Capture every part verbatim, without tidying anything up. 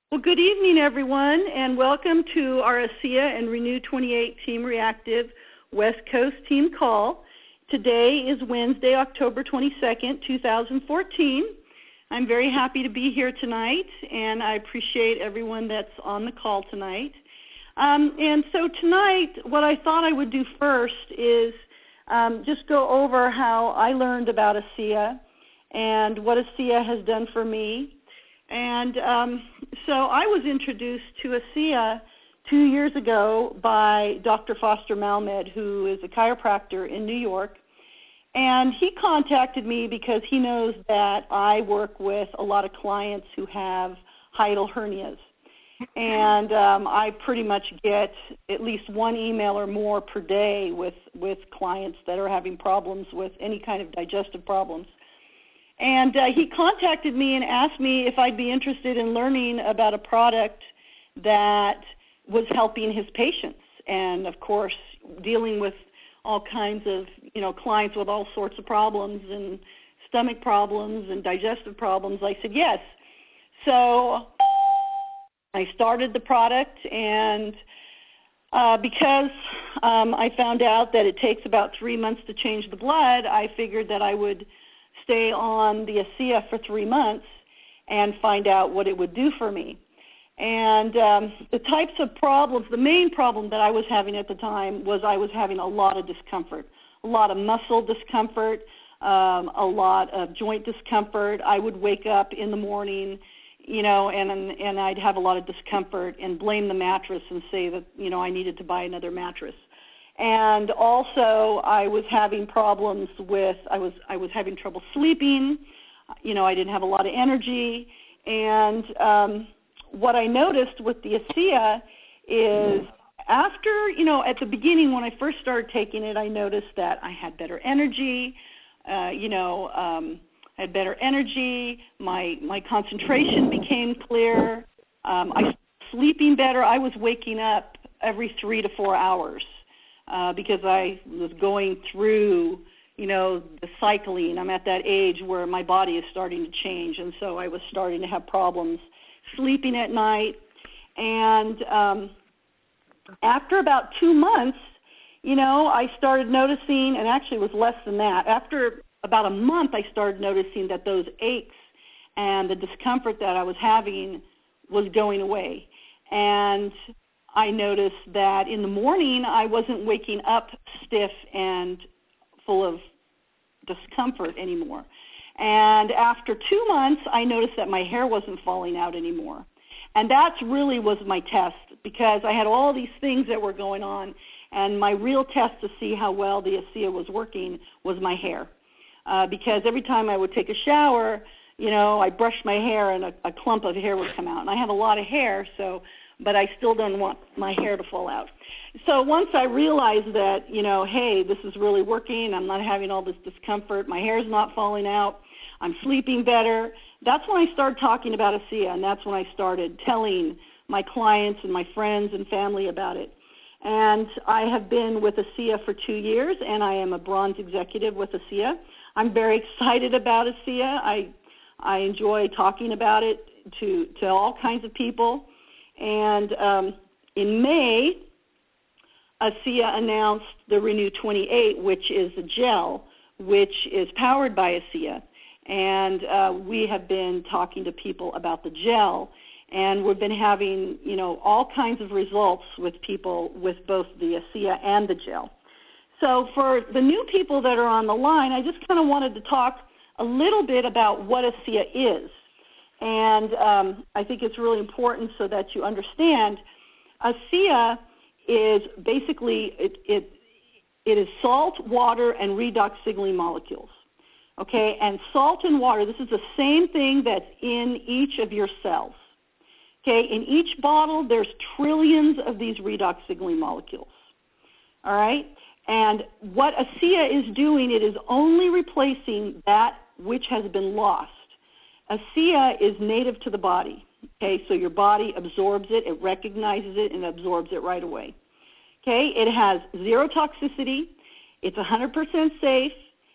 Well, good evening, everyone, and welcome to our ASEA and Renew twenty-eight Team Reactive West Coast Team Call. Today is Wednesday, October twenty-second, two thousand fourteen. I'm very happy to be here tonight, and I appreciate everyone that's on the call tonight. Um, and so tonight, what I thought I would do first is um, just go over how I learned about ASEA and what ASEA has done for me. And um, so I was introduced to ASEA two years ago by Doctor Foster Malmed, who is a chiropractor in New York. And he contacted me because he knows that I work with a lot of clients who have hiatal hernias. And um, I pretty much get at least one email or more per day with, with clients that are having problems with any kind of digestive problems. And uh, he contacted me and asked me if I'd be interested in learning about a product that was helping his patients. And, of course, dealing with all kinds of, you know, clients with all sorts of problems and stomach problems and digestive problems, I said yes. So I started the product, and uh, because um, I found out that it takes about three months to change the blood, I figured that I would stay on the ASEA for three months and find out what it would do for me. And um, the types of problems, the main problem that I was having at the time was I was having a lot of discomfort, a lot of muscle discomfort, um, a lot of joint discomfort. I would wake up in the morning, you know, and and I'd have a lot of discomfort and blame the mattress and say that, you know, I needed to buy another mattress. And also, I was having problems with, I was I was having trouble sleeping. You know, I didn't have a lot of energy. And um, what I noticed with the ASEA is after, you know, at the beginning when I first started taking it, I noticed that I had better energy. Uh, you know, um, I had better energy. My my concentration became clear. Um, I was sleeping better. I was waking up every three to four hours. Uh, because I was going through, you know, the cycling. I'm at that age where my body is starting to change, and so I was starting to have problems sleeping at night. And um, after about two months, you know, I started noticing, and actually it was less than that. After about a month, I started noticing that those aches and the discomfort that I was having was going away. And I noticed that in the morning I wasn't waking up stiff and full of discomfort anymore. And after two months, I noticed that my hair wasn't falling out anymore. And that really was my test, because I had all these things that were going on, and my real test to see how well the ASEA was working was my hair. Uh, because every time I would take a shower, you know, I brushed my hair and a, a clump of hair would come out. And I have a lot of hair, so but I still don't want my hair to fall out. So once I realized that, you know, hey, this is really working, I'm not having all this discomfort, my hair's not falling out, I'm sleeping better, that's when I started talking about ASEA, and that's when I started telling my clients and my friends and family about it. And I have been with ASEA for two years, and I am a bronze executive with ASEA. I'm very excited about ASEA. I, I enjoy talking about it to, to all kinds of people. And um, in May, ASEA announced the Renew twenty-eight, which is a gel, which is powered by ASEA. And uh, we have been talking to people about the gel, and we've been having, you know, all kinds of results with people with both the ASEA and the gel. So for the new people that are on the line, I just kind of wanted to talk a little bit about what ASEA is. And um, I think it's really important so that you understand ASEA is basically, it, it, it is salt, water, and redox signaling molecules. Okay, and salt and water, this is the same thing that's in each of your cells. Okay, in each bottle, there's trillions of these redox signaling molecules. All right, and what ASEA is doing, it is only replacing that which has been lost. ASEA is native to the body, okay, so your body absorbs it, it recognizes it, and absorbs it right away. Okay, it has zero toxicity, it's one hundred percent safe,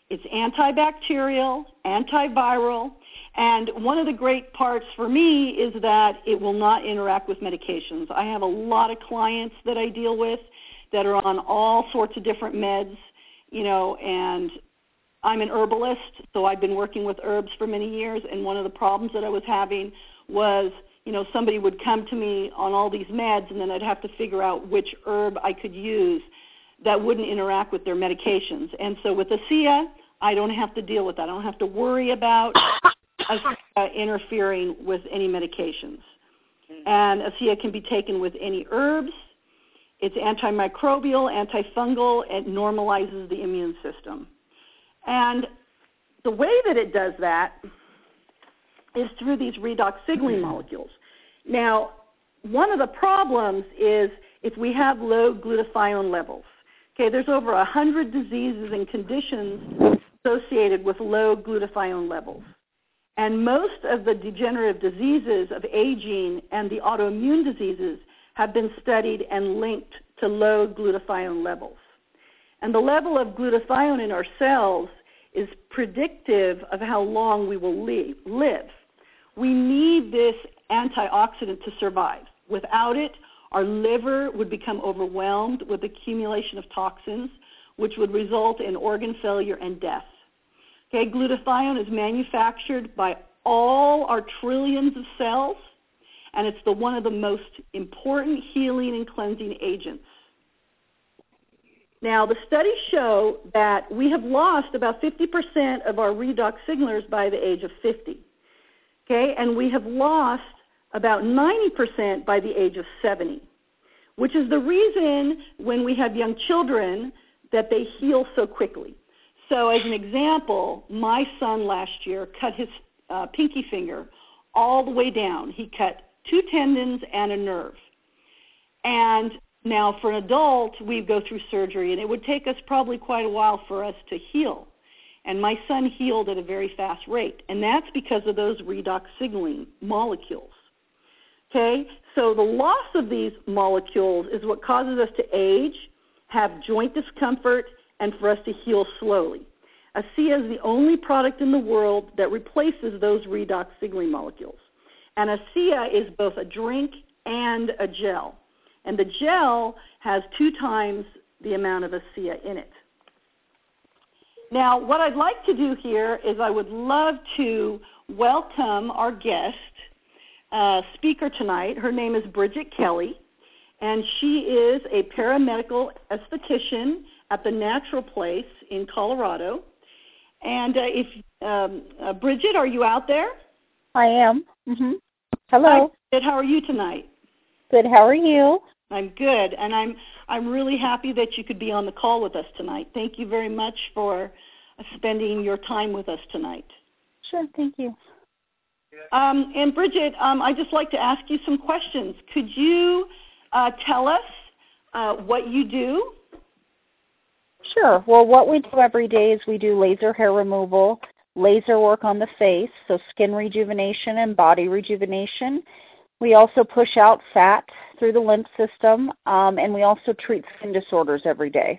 It's antibacterial, antiviral, and one of the great parts for me is that it will not interact with medications. I have a lot of clients that I deal with that are on all sorts of different meds, you know, and I'm an herbalist, so I've been working with herbs for many years, and one of the problems that I was having was, you know, somebody would come to me on all these meds, and then I'd have to figure out which herb I could use that wouldn't interact with their medications. And so with ASEA, I don't have to deal with that. I don't have to worry about ASEA interfering with any medications. And ASEA can be taken with any herbs. It's antimicrobial, antifungal, and normalizes the immune system. And the way that it does that is through these redox signaling molecules. Now, one of the problems is if we have low glutathione levels. Okay, there's over one hundred diseases and conditions associated with low glutathione levels. And most of the degenerative diseases of aging and the autoimmune diseases have been studied and linked to low glutathione levels. And the level of glutathione in our cells is predictive of how long we will live. We need this antioxidant to survive. Without it, our liver would become overwhelmed with accumulation of toxins, which would result in organ failure and death. Okay, glutathione is manufactured by all our trillions of cells, and it's the one of the most important healing and cleansing agents. Now, the studies show that we have lost about fifty percent of our redox signalers by the age of fifty, okay, and we have lost about ninety percent by the age of seventy, which is the reason when we have young children that they heal so quickly. So as an example, my son last year cut his uh, pinky finger all the way down. He cut two tendons and a nerve. And now for an adult, we go through surgery, and it would take us probably quite a while for us to heal. And my son healed at a very fast rate, and that's because of those redox signaling molecules. Okay, so the loss of these molecules is what causes us to age, have joint discomfort, and for us to heal slowly. ASEA is the only product in the world that replaces those redox signaling molecules. And ASEA is both a drink and a gel. And the gel has two times the amount of ASEA in it. Now, what I'd like to do here is I would love to welcome our guest uh, speaker tonight. Her name is Bridget Kelly, and she is a paramedical esthetician at the Natural Place in Colorado. And uh, if um, uh, Bridget, are you out there? I am. Mm-hmm. Hello. Hi, Bridget. How are you tonight? Good. How are you? I'm good, and I'm I'm really happy that you could be on the call with us tonight. Thank you very much for spending your time with us tonight. Sure. Thank you. Um, and Bridget, um, I'd just like to ask you some questions. Could you uh, tell us uh, what you do? Sure. Well, what we do every day is we do laser hair removal, laser work on the face, so skin rejuvenation and body rejuvenation. We also push out fat through the lymph system, um, and we also treat skin disorders every day.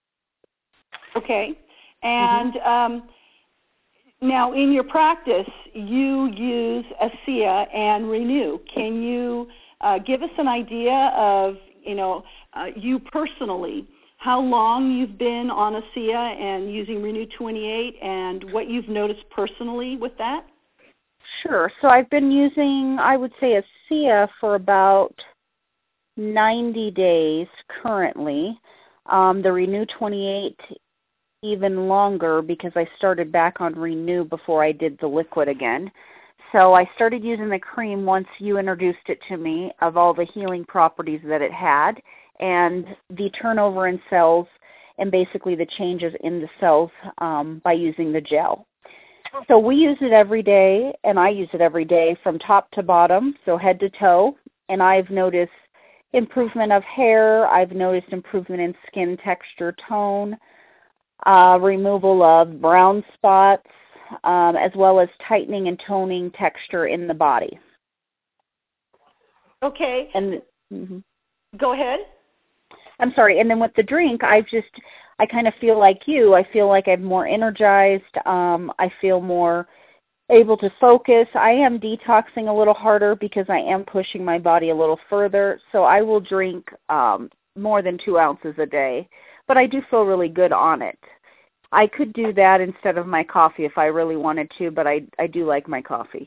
Okay. And mm-hmm. um, now in your practice, you use ASEA and Renew. Can you uh, give us an idea of, you know, uh, you personally, how long you've been on ASEA and using Renew twenty-eight, and what you've noticed personally with that? Sure. So I've been using, I would say, ASEA for about ninety days currently. Um, the Renew twenty-eight even longer because I started back on Renew before I did the liquid again. So I started using the cream once you introduced it to me of all the healing properties that it had and the turnover in cells and basically the changes in the cells um, by using the gel. So we use it every day, and I use it every day from top to bottom, so head to toe, and I've noticed improvement of hair. I've noticed improvement in skin texture, tone, uh, removal of brown spots, um, as well as tightening and toning texture in the body. Okay. And mm-hmm. Go ahead. I'm sorry, and then with the drink, I've just, I kind of feel like you. I feel like I'm more energized. Um, I feel more able to focus. I am detoxing a little harder because I am pushing my body a little further. So I will drink um, more than two ounces a day, but I do feel really good on it. I could do that instead of my coffee if I really wanted to, but I, I do like my coffee.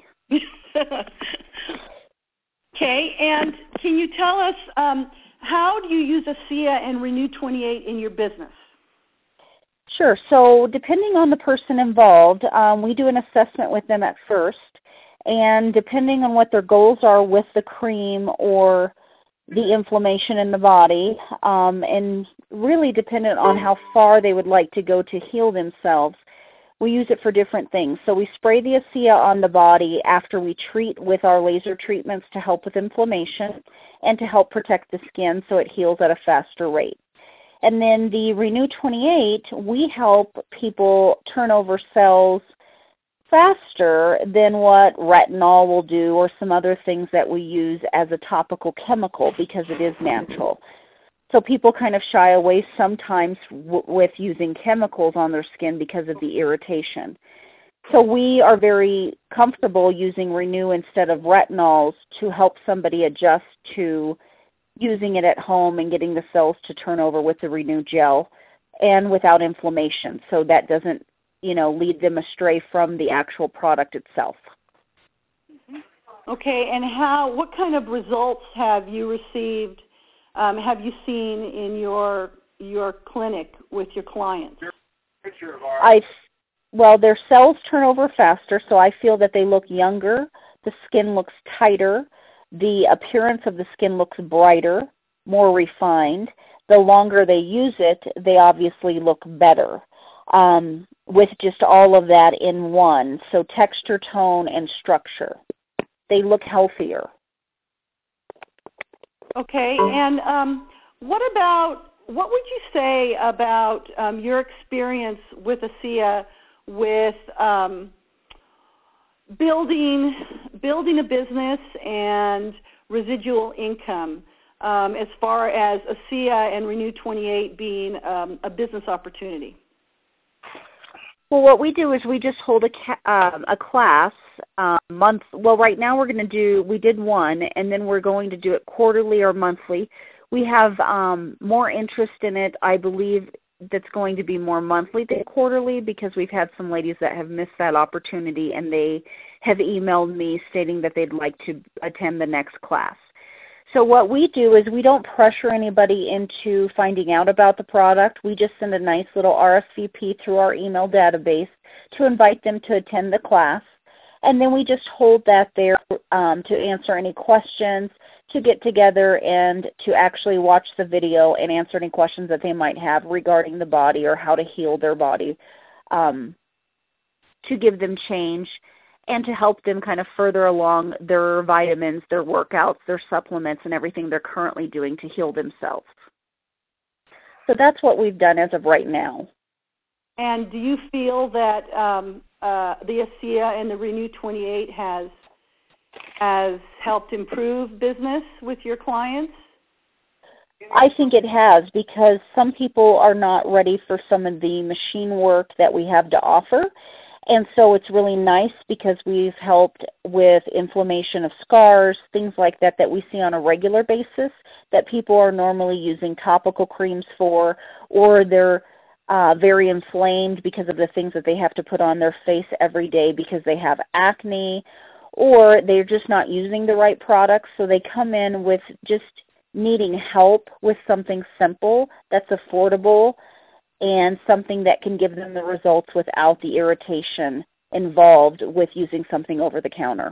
Okay, and can you tell us um, how do you use ASEA and Renew twenty-eight in your business? Sure. So depending on the person involved, um, we do an assessment with them at first, and depending on what their goals are with the cream or the inflammation in the body, um, and really dependent on how far they would like to go to heal themselves, we use it for different things. So we spray the ASEA on the body after we treat with our laser treatments to help with inflammation and to help protect the skin so it heals at a faster rate. And then the Renew twenty-eight, we help people turn over cells faster than what retinol will do or some other things that we use as a topical chemical because it is natural. So people kind of shy away sometimes w- with using chemicals on their skin because of the irritation. So we are very comfortable using Renew instead of retinols to help somebody adjust to using it at home and getting the cells to turn over with the Renew gel and without inflammation, so that doesn't, you know, lead them astray from the actual product itself. Okay, and how? What kind of results have you received? Um, have you seen in your your clinic with your clients? I, well, their cells turn over faster, so I feel that they look younger. The skin looks tighter. The appearance of the skin looks brighter, more refined. The longer they use it, they obviously look better. Um, with just all of that in one. So texture, tone, and structure. They look healthier. Okay, and um, what about, what would you say about um, your experience with ASEA with um, building building a business and residual income um, as far as ASEA and Renew twenty-eight being um, a business opportunity? Well, what we do is we just hold a ca- um, a class uh, month. Well, right now we're going to do, we did one, and then we're going to do it quarterly or monthly. We have um, more interest in it, I believe, that's going to be more monthly than quarterly because we've had some ladies that have missed that opportunity, and they have emailed me stating that they'd like to attend the next class. So what we do is we don't pressure anybody into finding out about the product. We just send a nice little R S V P through our email database to invite them to attend the class. And then we just hold that there um, to answer any questions, to get together and to actually watch the video and answer any questions that they might have regarding the body or how to heal their body, um, to give them change and to help them kind of further along their vitamins, their workouts, their supplements, and everything they're currently doing to heal themselves. So that's what we've done as of right now. And do you feel that um, uh, the ASEA and the Renew twenty-eight has has helped improve business with your clients? I think it has, because some people are not ready for some of the machine work that we have to offer. And so it's really nice because we've helped with inflammation of scars, things like that that we see on a regular basis that people are normally using topical creams for, or they're uh, very inflamed because of the things that they have to put on their face every day because they have acne, or they're just not using the right products. So they come in with just needing help with something simple that's affordable and something that can give them the results without the irritation involved with using something over the counter.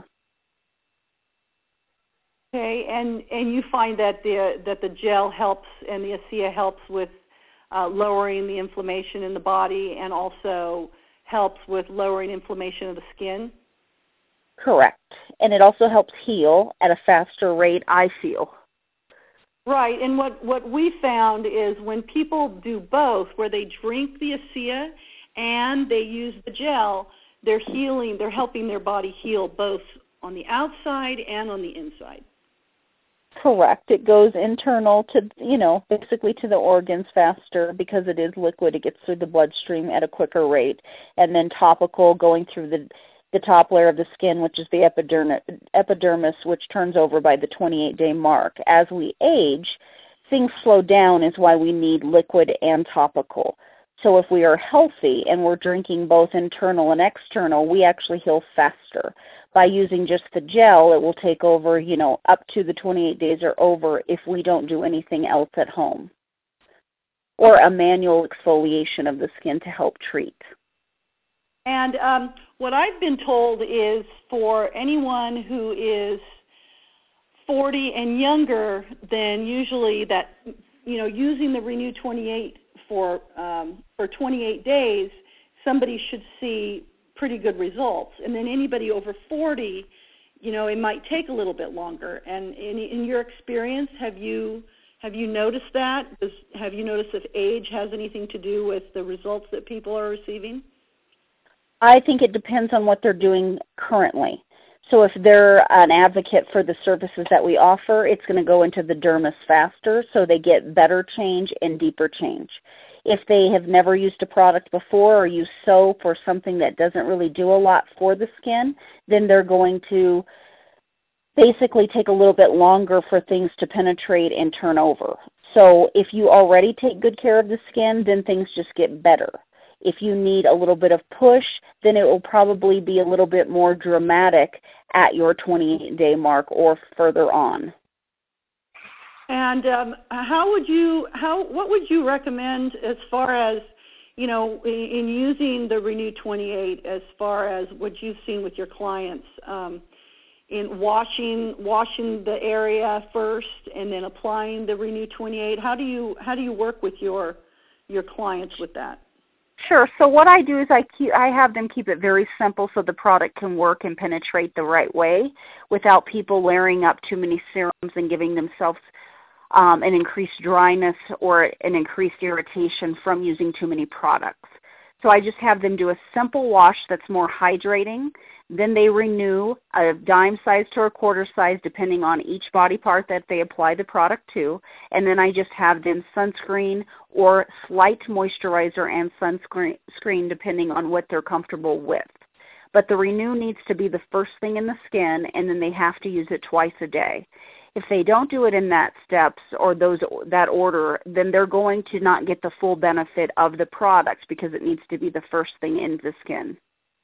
Okay, and, and you find that the that the gel helps and the ASEA helps with uh, lowering the inflammation in the body and also helps with lowering inflammation of the skin? Correct. And it also helps heal at a faster rate, I feel. Right, and what, what we found is when people do both, where they drink the ASEA and they use the gel, they're healing, they're helping their body heal both on the outside and on the inside. Correct. It goes internal to, you know, basically to the organs faster because it is liquid. It gets through the bloodstream at a quicker rate. And then topical going through the the top layer of the skin, which is the epidermis, epidermis, which turns over by the twenty-eight day mark. As we age, things slow down is why we need liquid and topical. So if we are healthy and we're drinking both internal and external, we actually heal faster. By using just the gel, it will take over, you know, up to the twenty-eight days or over if we don't do anything else at home. Or a manual exfoliation of the skin to help treat. And um, what I've been told is for anyone who is forty and younger, then usually that, you know, using the Renew twenty-eight for um, for twenty-eight days, somebody should see pretty good results. And then anybody over forty, you know, it might take a little bit longer. And in, in your experience, have you have you noticed that? Does, have you noticed if age has anything to do with the results that people are receiving? I think it depends on what they're doing currently. So if they're an advocate for the services that we offer, it's going to go into the dermis faster so they get better change and deeper change. If they have never used a product before or use soap or something that doesn't really do a lot for the skin, then they're going to basically take a little bit longer for things to penetrate and turn over. So if you already take good care of the skin, then things just get better. If you need a little bit of push, then it will probably be a little bit more dramatic at your twenty-eight day mark or further on. And um, how would you, how, what would you recommend as far as, you know, in, in using the Renew twenty-eight, as far as what you've seen with your clients, um, in washing washing the area first and then applying the Renew twenty-eight? How do you how do you work with your your clients with that? Sure. So what I do is I keep I have them keep it very simple so the product can work and penetrate the right way without people layering up too many serums and giving themselves um, an increased dryness or an increased irritation from using too many products. So I just have them do a simple wash that's more hydrating. Then they renew a dime size to a quarter size depending on each body part that they apply the product to. And then I just have them sunscreen or slight moisturizer and sunscreen depending on what they're comfortable with. But the Renew needs to be the first thing in the skin, and then they have to use it twice a day. If they don't do it in that steps or those that order, then they're going to not get the full benefit of the product because it needs to be the first thing in the skin.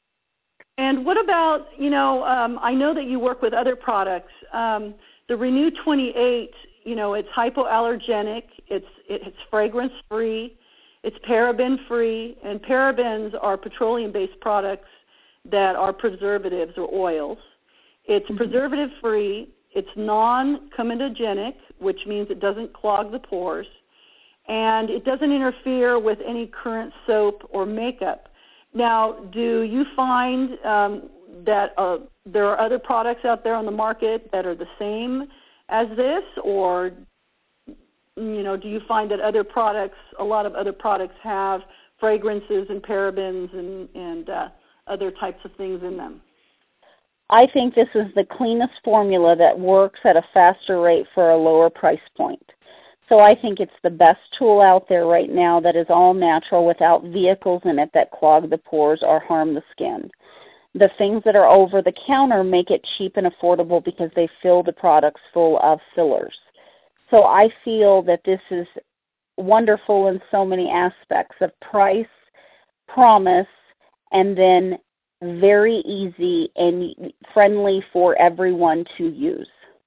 And what about, you know, um, I know that you work with other products. Um, the Renew twenty-eight, you know, it's hypoallergenic, it's it's fragrance-free, it's paraben-free, and parabens are petroleum-based products that are preservatives or oils. It's mm-hmm. preservative-free. It's non-comedogenic, which means it doesn't clog the pores, and it doesn't interfere with any current soap or makeup. Now, do you find um, that uh, there are other products out there on the market that are the same as this, or, you know, do you find that other products, a lot of other products have fragrances and parabens and, and uh, other types of things in them? I think this is the cleanest formula that works at a faster rate for a lower price point. So I think it's the best tool out there right now that is all natural without vehicles in it that clog the pores or harm the skin. The things that are over the counter make it cheap and affordable because they fill the products full of fillers. So I feel that this is wonderful in so many aspects of price, promise, and then very easy and friendly for everyone to use.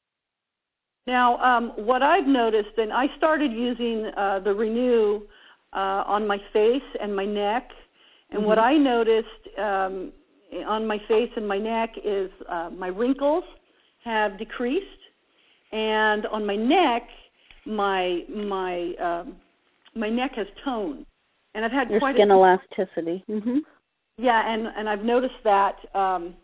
Now, um, what I've noticed, and I started using uh, the Renew uh, on my face and my neck, and mm-hmm. what I noticed um, on my face and my neck is uh, my wrinkles have decreased, and on my neck, my my um, my neck has toned, and I've had Your quite skin a elasticity. Mm-hmm. Yeah, and, and I've noticed that. Um,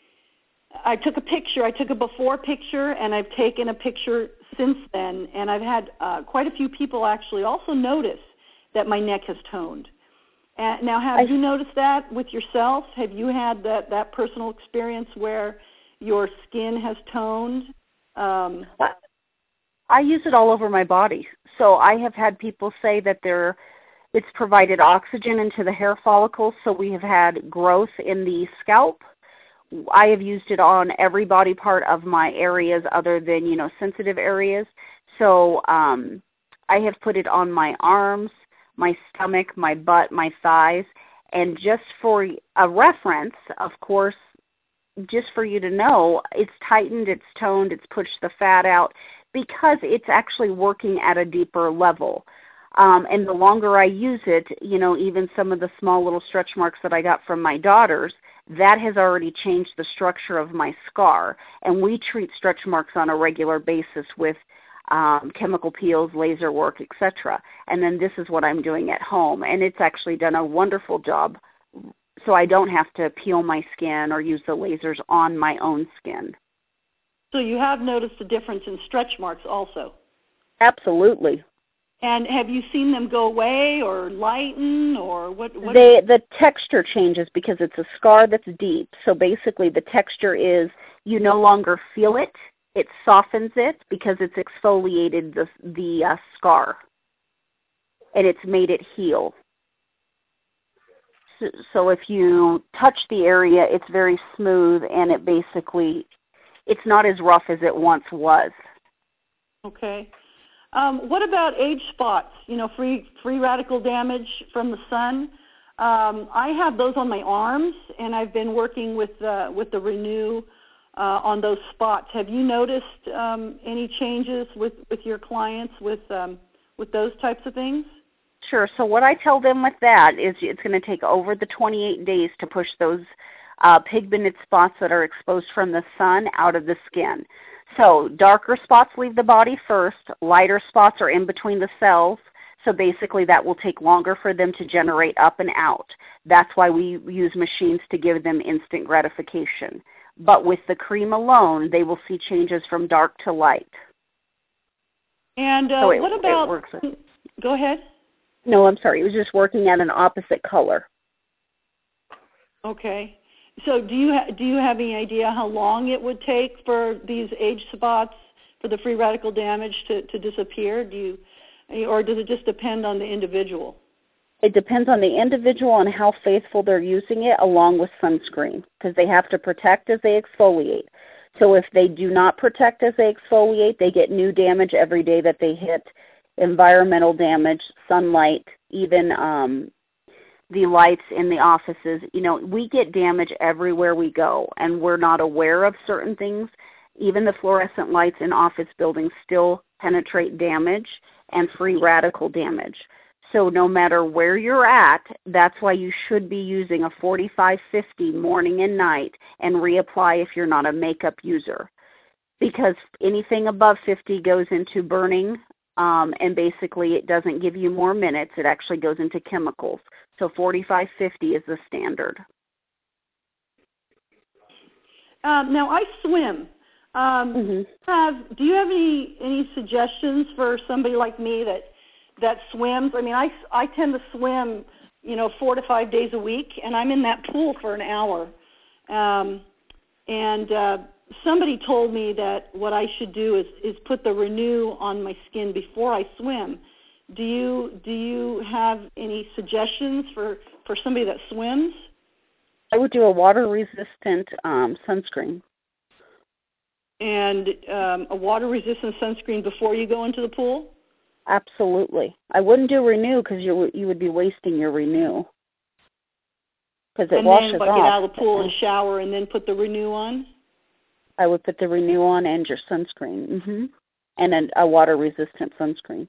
I took a picture. I took a before picture, and I've taken a picture since then, and I've had uh, quite a few people actually also notice that my neck has toned. And now, have I, you noticed that with yourself? Have you had that, that personal experience where your skin has toned? Um, I use it all over my body. So I have had people say that they're, it's provided oxygen into the hair follicles, so we have had growth in the scalp. I have used it on every body part of my areas other than, you know, sensitive areas. So um, I have put it on my arms, my stomach, my butt, my thighs. And just for a reference, of course, just for you to know, it's tightened, it's toned, it's pushed the fat out because it's actually working at a deeper level. Um, and the longer I use it, you know, even some of the small little stretch marks that I got from my daughters, that has already changed the structure of my scar. And we treat stretch marks on a regular basis with um, chemical peels, laser work, et cetera. And then this is what I'm doing at home. And it's actually done a wonderful job, so I don't have to peel my skin or use the lasers on my own skin. So you have noticed a difference in stretch marks also? Absolutely. And have you seen them go away or lighten or what? what they, the texture changes because it's a scar that's deep. So basically the texture is you no longer feel it. It softens it because it's exfoliated the, the uh, scar, and it's made it heal. So, so if you touch the area, it's very smooth, and it basically, it's not as rough as it once was. Okay. Um, what about age spots, you know, free free radical damage from the sun? Um, I have those on my arms, and I've been working with, uh, with the Renew uh, on those spots. Have you noticed um, any changes with, with your clients with, um, with those types of things? Sure. So what I tell them with that is it's going to take over the twenty-eight days to push those uh, pigmented spots that are exposed from the sun out of the skin. So darker spots leave the body first. Lighter spots are in between the cells. So basically that will take longer for them to generate up and out. That's why we use machines to give them instant gratification. But with the cream alone, they will see changes from dark to light. And uh, so it, what about, it works. Go ahead. No, I'm sorry. It was just working at an opposite color. Okay. So do you ha- do you have any idea how long it would take for these age spots, for the free radical damage to, to disappear? Do you, or does it just depend on the individual? It depends on the individual and how faithful they're using it, along with sunscreen, because they have to protect as they exfoliate. So if they do not protect as they exfoliate, they get new damage every day that they hit. Environmental damage, sunlight, even um, the lights in the offices. You know, we get damage everywhere we go, and we're not aware of certain things. Even the fluorescent lights in office buildings still penetrate damage and free radical damage. So no matter where you're at, that's why you should be using a forty-five fifty morning and night and reapply if you're not a makeup user. Because anything above fifty goes into burning, um, and basically it doesn't give you more minutes. It actually goes into chemicals. So forty-five fifty is the standard. Um, now, I swim. Um, mm-hmm. have, do you have any, any suggestions for somebody like me that that swims? I mean, I, I tend to swim, you know, four to five days a week, and I'm in that pool for an hour. Um, and uh, somebody told me that what I should do is, is put the Renew on my skin before I swim. Do you do you have any suggestions for, for somebody that swims? I would do a water-resistant um, sunscreen. And um, a water-resistant sunscreen before you go into the pool? Absolutely. I wouldn't do Renew because you you would be wasting your Renew. Because it and washes then, like, off. get out of the pool and shower and then put the Renew on? I would put the Renew on and your sunscreen. Mm-hmm. And a, a water-resistant sunscreen.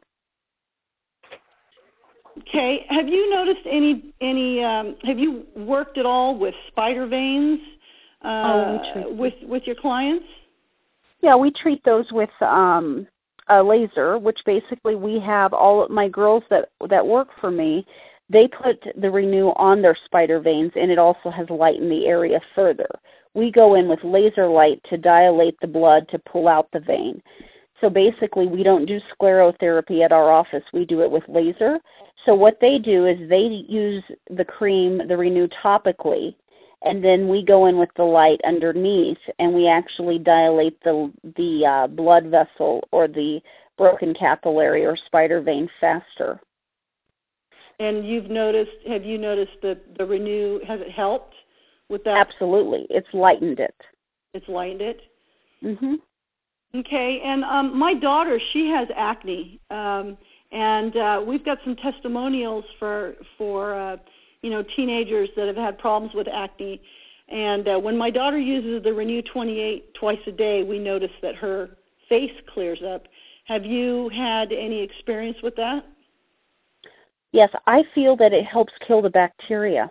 Okay. Have you noticed any, any um, have you worked at all with spider veins uh, oh, with with your clients? Yeah, we treat those with um, a laser, which basically we have all of my girls that, that work for me, they put the Renew on their spider veins, and it also has lightened the area further. We go in with laser light to dilate the blood to pull out the vein. So basically, we don't do sclerotherapy at our office. We do it with laser. So what they do is they use the cream, the Renew topically, and then we go in with the light underneath, and we actually dilate the the uh, blood vessel or the broken capillary or spider vein faster. And you've noticed, have you noticed that the Renew, has it helped with that? Absolutely. It's lightened it. It's lightened it? Mm-hmm. Okay, and um, my daughter, she has acne, um, and uh, we've got some testimonials for, for uh, you know, teenagers that have had problems with acne. And uh, when my daughter uses the Renew twenty-eight twice a day, we notice that her face clears up. Have you had any experience with that? Yes, I feel that it helps kill the bacteria.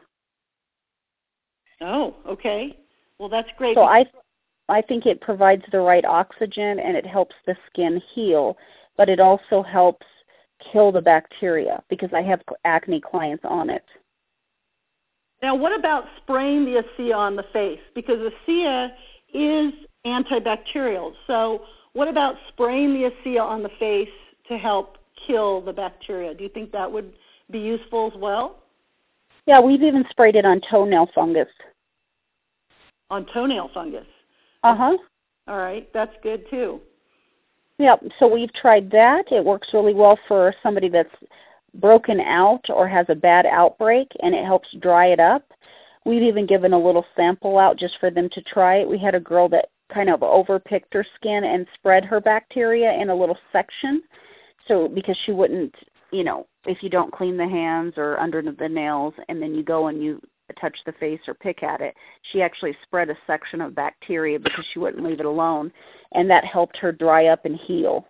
Oh, okay. Well, that's great. So I, I think it provides the right oxygen and it helps the skin heal, but it also helps kill the bacteria because I have acne clients on it. Now, what about spraying the ASEA on the face? Because ASEA is antibacterial. So what about spraying the ASEA on the face to help kill the bacteria? Do you think that would be useful as well? Yeah, we've even sprayed it on toenail fungus. On toenail fungus? Uh-huh. All right, that's good too. Yep, so we've tried that. It works really well for somebody that's broken out or has a bad outbreak, and it helps dry it up. We've even given a little sample out just for them to try it. We had a girl that kind of overpicked her skin and spread her bacteria in a little section, so because she wouldn't, you know, if you don't clean the hands or under the nails and then you go and you touch the face or pick at it, she actually spread a section of bacteria because she wouldn't leave it alone, and that helped her dry up and heal.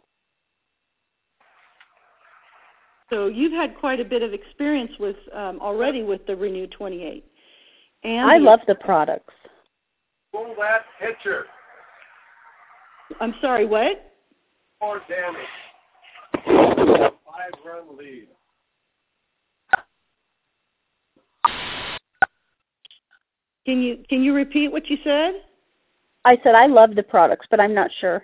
So you've had quite a bit of experience with um, already with the Renew twenty-eight. And I the, love the products. Pull that pitcher. I'm sorry, what? More damage. Five-run lead. Can you can you repeat what you said? I said I love the products, but I'm not sure.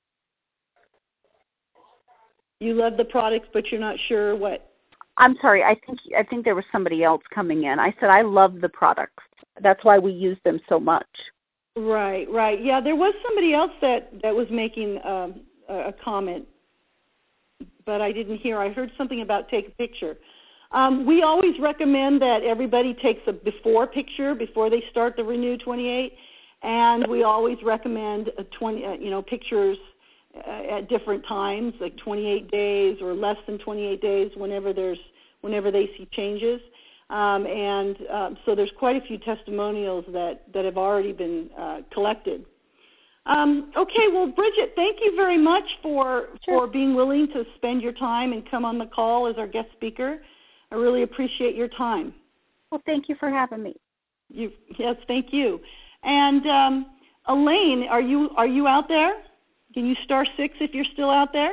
You love the products, but you're not sure what? I'm sorry. I think I think there was somebody else coming in. I said I love the products. That's why we use them so much. Right, right. Yeah, there was somebody else that, that was making um, a, a comment, but I didn't hear. I heard something about take a picture. Um, we always recommend that everybody takes a before picture before they start the Renew twenty-eight, and we always recommend a twenty, uh, you know, pictures uh, at different times, like twenty-eight days or less than twenty-eight days, whenever there's whenever they see changes. Um, and um, so there's quite a few testimonials that, that have already been uh, collected. Um, okay, well, Bridget, thank you very much for Sure. for being willing to spend your time and come on the call as our guest speaker. I really appreciate your time. Well, thank you for having me. You, yes, thank you. And um, Elaine, are you are you out there? Can you star six if you're still out there?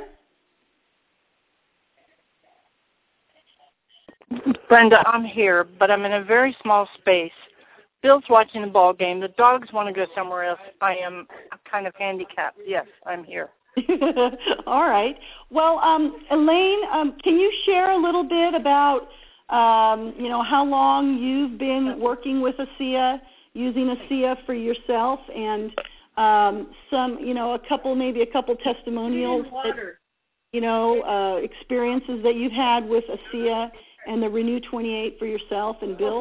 Brenda, I'm here, but I'm in a very small space. Bill's watching the ball game. The dogs want to go somewhere else. I am kind of handicapped. Yes, I'm here. All right. Well, um, Elaine, um, can you share a little bit about, um, you know, how long you've been working with ASEA, using ASEA for yourself, and um, some, you know, a couple, maybe a couple testimonials, that, you know, uh, experiences that you've had with ASEA and the Renew twenty-eight for yourself and Bill?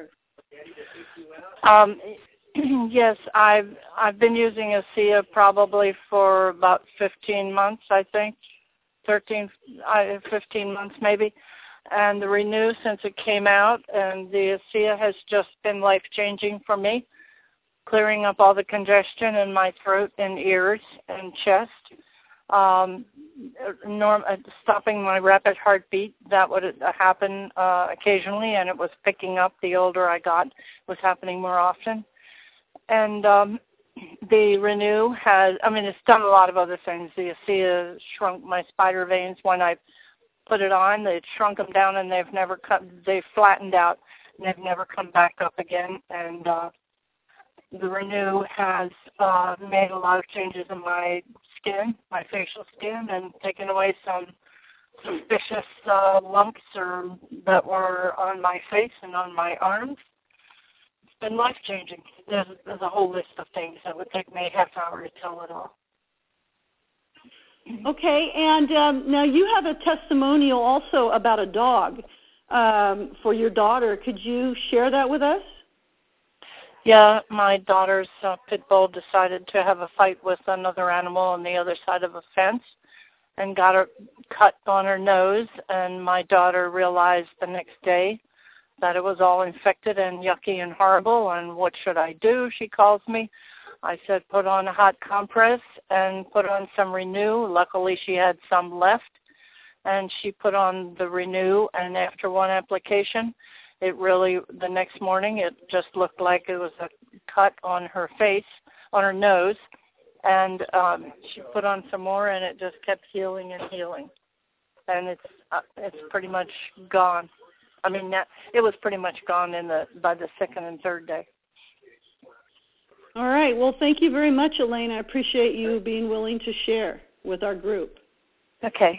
Um, yes, I've I've been using ASEA probably for about fifteen months, I think, thirteen, fifteen months maybe, and the Renew since it came out, and the ASEA has just been life-changing for me, clearing up all the congestion in my throat and ears and chest. Um, norm, uh, stopping my rapid heartbeat, that would uh, happen uh, occasionally, and it was picking up the older I got. It was happening more often. And um, the Renew has, I mean, it's done a lot of other things. The ASEA shrunk my spider veins when I put it on. They shrunk them down, and they've never come, they've flattened out, and they've never come back up again. And uh, the Renew has uh, made a lot of changes in my skin, my facial skin, and taken away some suspicious uh, lumps or that were on my face and on my arms. been life-changing. There's, there's a whole list of things that would take me a half hour to tell it all. Okay, and um, now you have a testimonial also about a dog um, for your daughter. Could you share that with us? Yeah, my daughter's uh, pit bull decided to have a fight with another animal on the other side of a fence and got her cut on her nose, and my daughter realized the next day that it was all infected and yucky and horrible, and what should I do? She calls me. I said, put on a hot compress and put on some Renew. Luckily, she had some left, and she put on the Renew, and after one application, it really, the next morning, it just looked like it was a cut on her face, on her nose, and um, she put on some more, and it just kept healing and healing, and it's uh, it's pretty much gone. I mean, that, it was pretty much gone in the by the second and third day. All right. Well, thank you very much, Elaine. I appreciate you being willing to share with our group. Okay.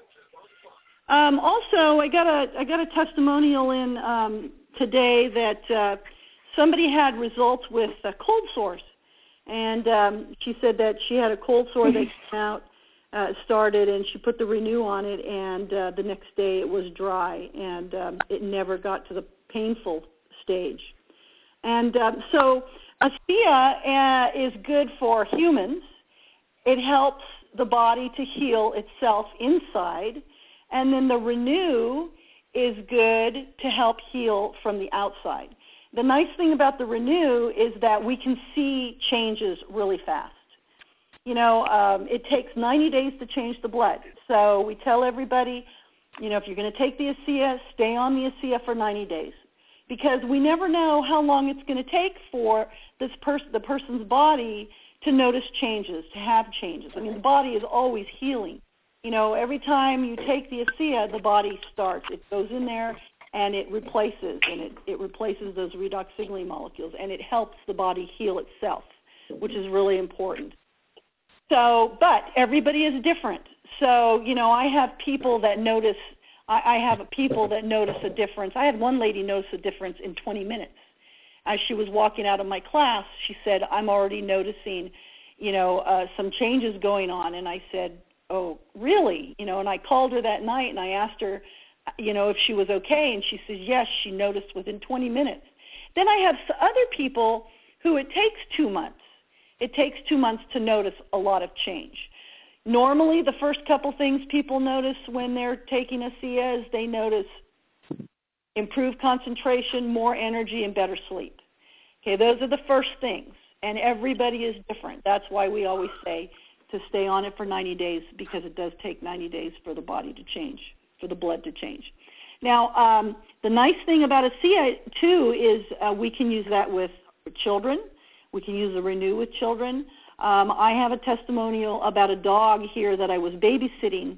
Um, also, I got a I got a testimonial in um, today that uh, somebody had results with uh, cold sores, and um, she said that she had a cold sore that came out, uh, started, and she put the Renew on it, and uh, the next day it was dry, and um, it never got to the painful stage. And um, so ASEA uh, is good for humans. It helps the body to heal itself inside. And then the Renew is good to help heal from the outside. The nice thing about the Renew is that we can see changes really fast. You know, um, it takes ninety days to change the blood. So we tell everybody, you know, if you're going to take the ASEA, stay on the ASEA for ninety days. Because we never know how long it's going to take for this person, the person's body to notice changes, to have changes. I mean, the body is always healing. You know, every time you take the ASEA, the body starts. It goes in there and it replaces, and it, it replaces those redox signaling molecules, and it helps the body heal itself, which is really important. So, but everybody is different. So, you know, I have people that notice I have people that notice a difference. I had one lady notice a difference in twenty minutes. As she was walking out of my class, she said, I'm already noticing, you know, uh, some changes going on. And I said, oh, really? You know, and I called her that night and I asked her, you know, if she was okay. And she says, yes, she noticed within twenty minutes. Then I have other people who it takes two months. It takes two months to notice a lot of change. Normally, the first couple things people notice when they're taking ASEA is they notice improved concentration, more energy, and better sleep. Okay, those are the first things, and everybody is different. That's why we always say to stay on it for ninety days, because it does take ninety days for the body to change, for the blood to change. Now, um, the nice thing about ASEA, too, is uh, we can use that with children. We can use the Renew with children. Um, I have a testimonial about a dog here that I was babysitting,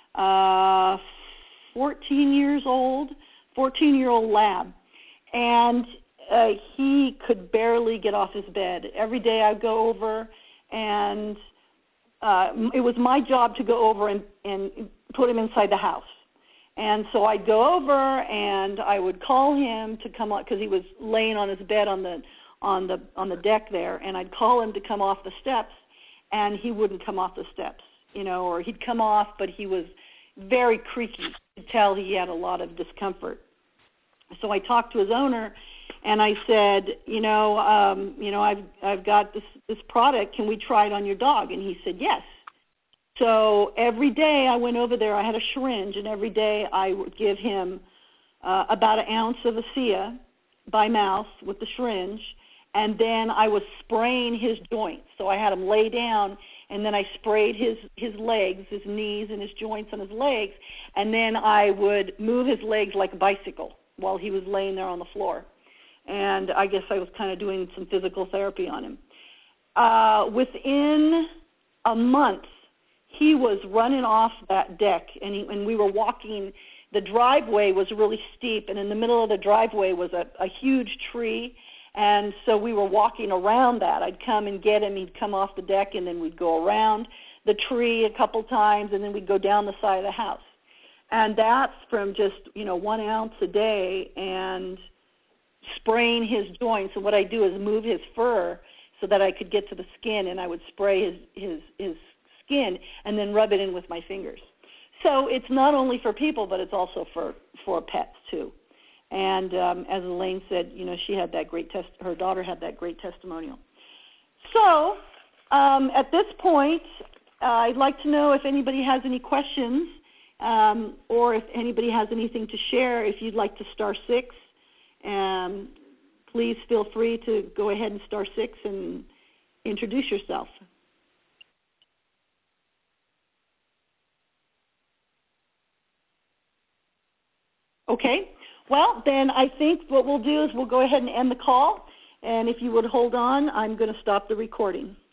uh, fourteen years old, fourteen-year-old lab, and uh, he could barely get off his bed. Every day I'd go over, and uh, it was my job to go over and, and put him inside the house. And so I'd go over, and I would call him to come up, because he was laying on his bed on the on the on the deck there, and I'd call him to come off the steps, and he wouldn't come off the steps, you know, or he'd come off, but he was very creaky. You could tell he had a lot of discomfort. So I talked to his owner, and I said, you know, um, you know, I've I've got this this product. Can we try it on your dog? And he said yes. So every day I went over there. I had a syringe, and every day I would give him uh, about an ounce of ASEA by mouth with the syringe. And then I was spraying his joints. So I had him lay down, and then I sprayed his, his legs, his knees, and his joints on his legs. And then I would move his legs like a bicycle while he was laying there on the floor. And I guess I was kind of doing some physical therapy on him. Uh, within a month, he was running off that deck, and, he, and we were walking. The driveway was really steep, and in the middle of the driveway was a, a huge tree. And so we were walking around that. I'd come and get him. He'd come off the deck, and then we'd go around the tree a couple times, and then we'd go down the side of the house. And that's from just, you know, one ounce a day. And spraying his joints. And what I do is move his fur so that I could get to the skin, and I would spray his, his, his skin and then rub it in with my fingers. So it's not only for people, but it's also for, for pets too. And um, as Elaine said, you know, she had that great test. Her daughter had that great testimonial. So um, at this point, uh, I'd like to know if anybody has any questions, um, or if anybody has anything to share. If you'd like to star six, um, please feel free to go ahead and star six and introduce yourself. Okay. Well, then I think what we'll do is we'll go ahead and end the call. And if you would hold on, I'm going to stop the recording.